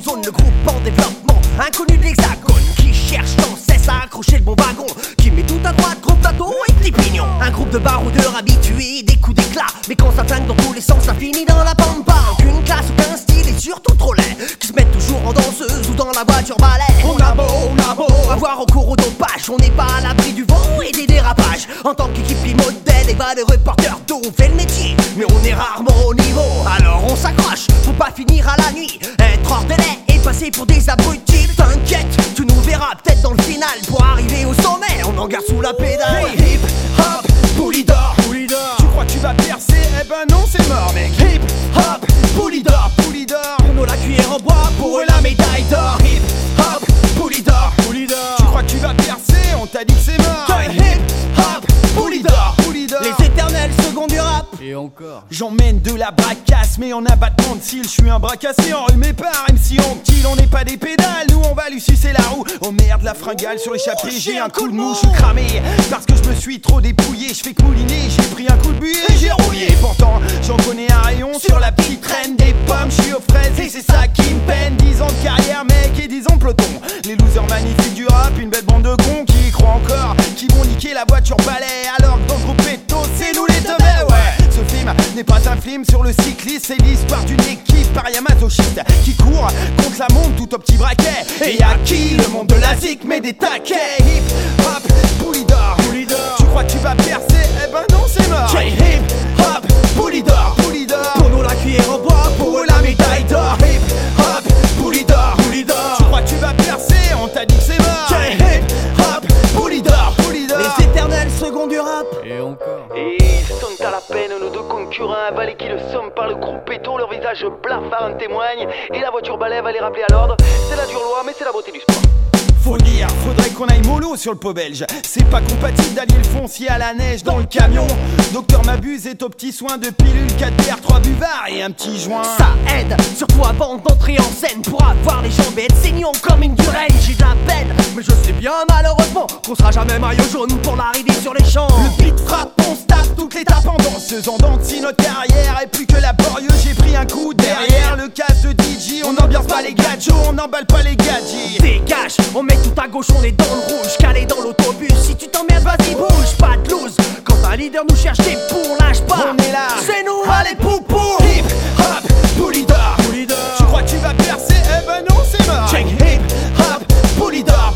zone, le groupe en développement, inconnu de l'hexagone, qui cherche sans cesse à accrocher le bon wagon, qui met tout à droite, gros plateau et petits pignons. Un groupe de baroudeurs habitués, des coups d'éclat, mais quand ça tangue dans tous les sens, ça finit dans la pampa. Aucune classe, aucun style et surtout trop laid, qui se mettent toujours en danseuse ou dans la voiture balai. On a beau avoir recours au dopage, on n'est pas à l'abri du vent et des dérapages. En tant qu'équipe modèle et pas des reporters d'eau, on fait le métier, mais on est rarement au niveau. Alors on s'accroche, faut pas finir à la nuit, être hors délai et passer pour des abrutis. T'inquiète, tu nous verras peut-être dans le final. Pour arriver au sommet, on en garde sous la pédale. Hey, hip hop, Poulidor. Tu crois que tu vas percer? Eh ben non, c'est mort mec. Hip hop, Poulidor. Pour nous la cuillère en bois, pour eux la médaille d'or. Hip hop, Poulidor. Tu crois que tu vas percer? On t'a dit que c'est mort. Hip hop, Poulidor. Les éternels seconds du rap. Et encore. J'emmène de la bracasse, mais en abattement de cils, je suis un bras cassé, enrhumé par MC Anquille. On n'est pas des pédales, nous on va lui sucer la roue. Oh merde, la fringale sur l'échappée, j'ai un coup de mou, je suis cramé. Parce que je me suis trop dépouillé, je fais que mouliner, j'ai pris un coup de buée et j'ai rouillé. Pourtant, j'en connais un rayon sur la petite traîne des pommes, je suis aux fraises et c'est ça qui me peine. 10 ans de carrière, mec, et 10 ans de peloton. Les losers magnifiques du rap, une belle bande de cons qui y croient encore, qui vont niquer la voiture balai. Alors que dans ce groupe péto, c'est nous les teubés, ouais. Ce film n'est pas un film sur le cycliste, c'est l'histoire d'une équipe paria-masochiste qui court contre la montre tout au petit braquet. Et à qui le monde de la zik met des taquets. Hip hop, Poulidor. Tu crois que tu vas percer? Eh ben non, c'est mort. Hip hop, Poulidor. Pour nous la cuillère en bois, pour eux la médaille d'or. Hip hop, Poulidor. Tu crois que tu vas percer? On t'a dit que c'est mort. Hip hop, Poulidor. Les éternels seconds du rap. Et encore. Et ils sont à la peine, nos deux concurrents avalés qui le sont par le groupe péto. Leur visage blafard en témoigne. Et la voiture balai va les rappeler à l'ordre. C'est la dure loi, mais c'est la beauté du sport. Faut dire, faudrait qu'on aille mollo sur le pot belge. C'est pas compatible d'allier le foncier à la neige dans le camion. Docteur m'abuse est au petit soin de pilules, 4 bières, 3 buvards et un petit joint. Ça aide, surtout avant d'entrer en scène, pour avoir les jambes et être saignant comme une durelle. J'ai de la peine, mais je sais bien malheureusement qu'on sera jamais maillot jaune pour l'arrivée sur les champs. Le beat frappe, on se tape toutes les tapes en danseuse. En dents si notre carrière est plus que laborieuse. J'ai pris un coup derrière le casque de DJ. On n'ambiance pas les gadgets, on n'emballe pas les gadgets. Dégage, on met tout à gauche, on est dans le rouge, calé dans l'autobus. Si tu t'emmerdes, vas-y bouge, pas de loose. Quand un leader nous cherche, t'es pour, lâche pas. On est là, c'est nous, allez poupou. Hip hop, Poulidor. Tu crois que tu vas percer? Eh ben non, c'est mort. Check hip hop, Poulidor.